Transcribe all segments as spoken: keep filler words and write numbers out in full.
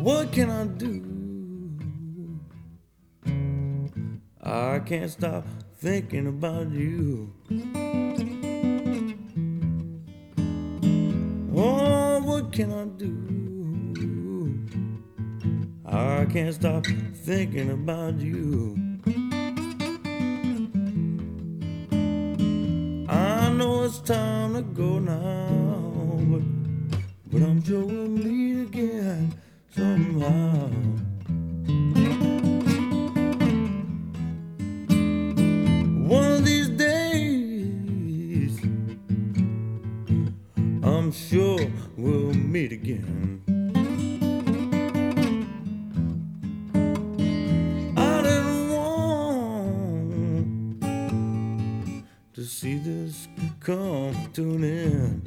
What can I do? I can't stop thinking about you. Oh, what can I do? I can't stop thinking about you. I know it's time to go now, but, but I'm sure we'll meet again somehow. One of these days, I'm sure we'll meet again. I didn't want to see this come to an end.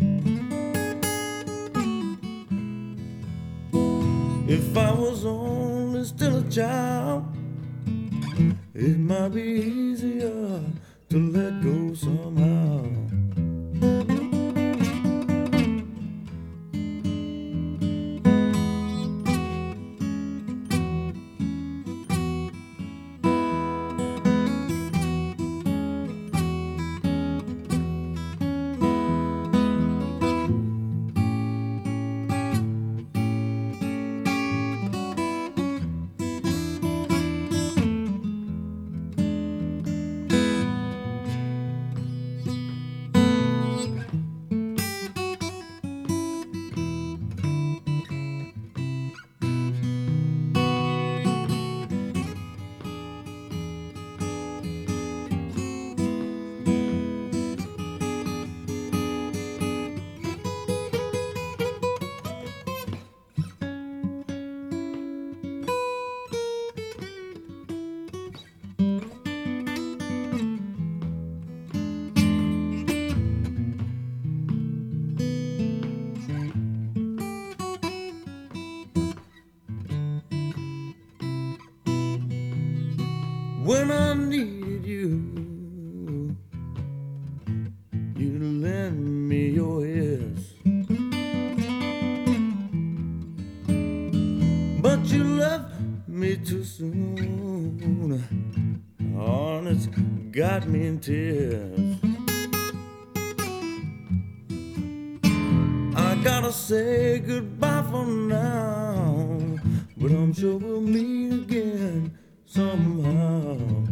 If I was only still a child, it might be easier to let go somehow. When I needed you, you lend me your ears, but you left me too soon. Oh, and it's got me in tears. I gotta say goodbye for now, but I'm sure we'll meet again somehow.